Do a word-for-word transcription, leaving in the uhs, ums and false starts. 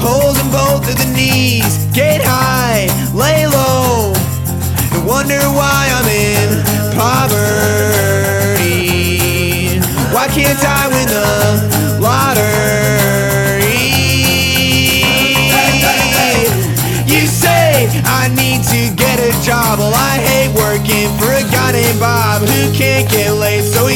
holes in both of the knees. Get high, lay low, and wonder why I'm in poverty. Why can't I win the lottery? You say I need to get a job. Well, I hate working for a guy named Bob who can't get laid, so he